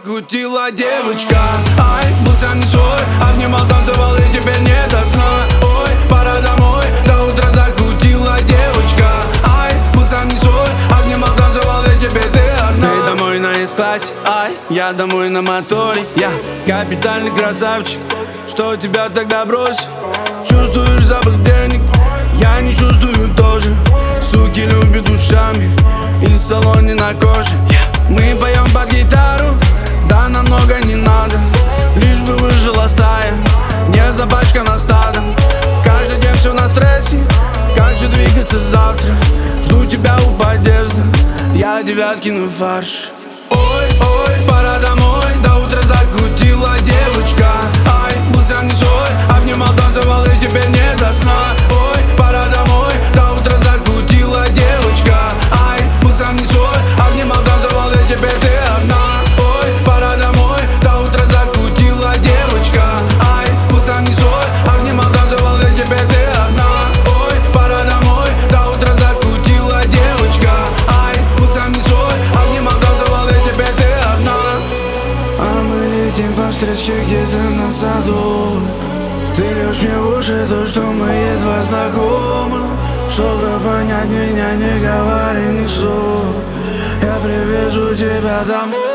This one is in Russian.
закутила девочка. Ай, был сам не свой, обнимал, танцевал и теперь не до сна. Ой, пора домой, до утра закутила девочка. Ай, был сам не свой, обнимал, танцевал и теперь ты одна. Ты домой на S-классе, ай, я домой на моторе. Я капитальный красавчик, что тебя тогда бросил. Чувствуешь запах денег, я не чувствую тоже. Суки любят ушами и в салоне на коже. Мы поем под гитару, да намного не надо, лишь бы выжила стая, не запачкана стадом. Каждый день все на стрессе, как же двигаться завтра? Жду тебя у подъезда, я Девяткин фарш. Ой, ой, пора домой, до утра закутила девочка. Ай, был сам не свой, обнимал, танцевал и теперь не до сна. Ой, пора домой, до утра закутила девочка. Ай, был сам не свой, обнимал, танцевал и теперь ты одна. Ой, пора домой, до утра закутила девочка. Ай, был сам не свой, обнимал, танцевал и теперь ты одна. Ой, пора домой, до утра закутила девочка. Ай, был сам не свой, обнимал, танцевал и теперь ты одна. А мы летим по встречке где-то на саду. Ты льешь мне в уши то, что мы едва знакомы. Чтобы понять меня, не говори ни слова, я привезу тебя домой.